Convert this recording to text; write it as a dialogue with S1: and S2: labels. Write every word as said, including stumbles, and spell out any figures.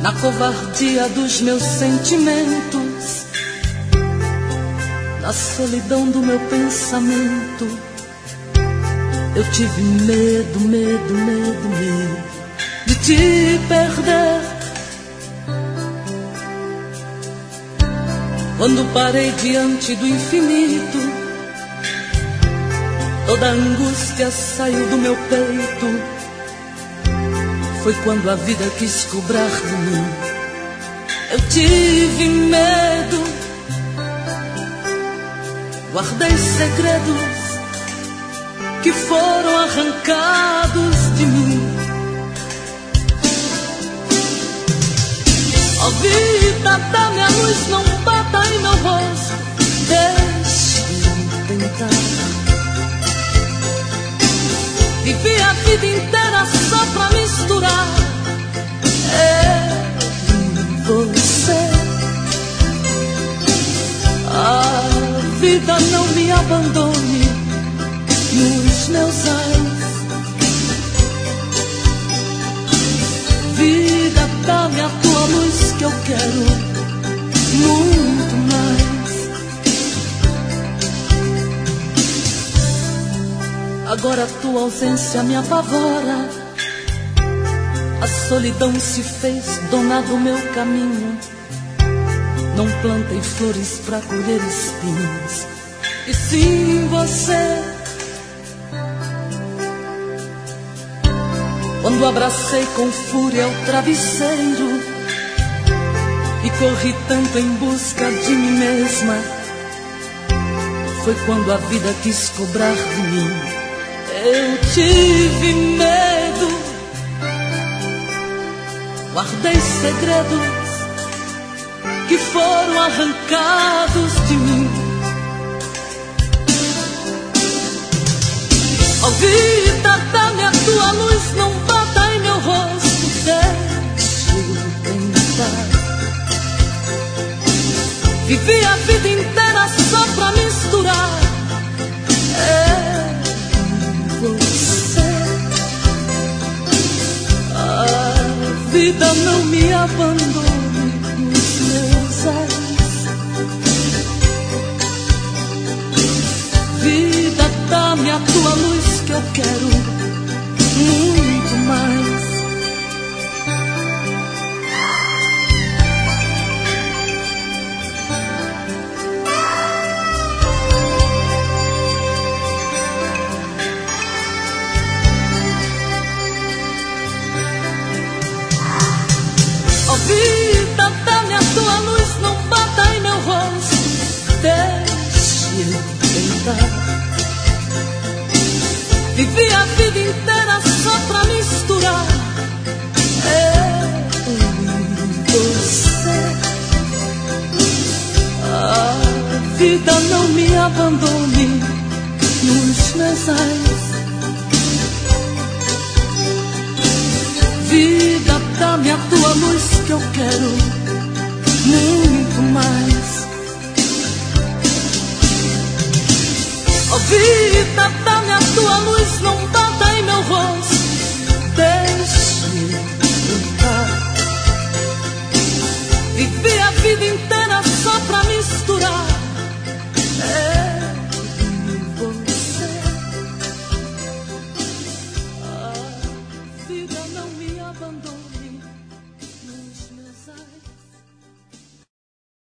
S1: na covardia dos meus sentimentos, na solidão do meu pensamento. Eu tive medo, medo, medo, medo de te perder. Quando parei diante do infinito, toda a angústia saiu do meu peito. Foi quando a vida quis cobrar de mim. Eu tive medo, guardei segredos que foram arrancados de mim. Ó vida, dá-me a luz, não bata em meu rosto, deixe-me tentar. Vivi a vida inteira só pra misturar eu e você. A vida não me abandone nos meus ais. Vida, dá-me a tua luz que eu quero muito mais. Agora a tua ausência me apavora. A solidão se fez dona do meu caminho. Não plantei flores pra colher espinhos, e sim você. Quando abracei com fúria o travesseiro e corri tanto em busca de mim mesma, foi quando a vida quis cobrar de mim. Eu tive medo, guardei segredos que foram arrancados de mim. Ó vida, dá-me a tua luz, não bata em meu rosto, deixe eu tentar. Vivi a vida inteira só pra misturar eu e você. A vida não me abandone nos meus ais. Vida, dá-me a tua luz que eu quero muito mais. Ó vida, dá-me a tua luz, não bata em meu rosto, deixe eu tentar. Vivi a vida inteira só pra misturar eu e você. A vida não me abandone nos meus ais. Vida, dá-me a tua luz que eu quero muito mais. Ó vida, dá-me a tua luz, não bata em meu rosto, deixe eu tentar. Vivi a vida inteira só pra misturar eu e você. A vida não me abandone.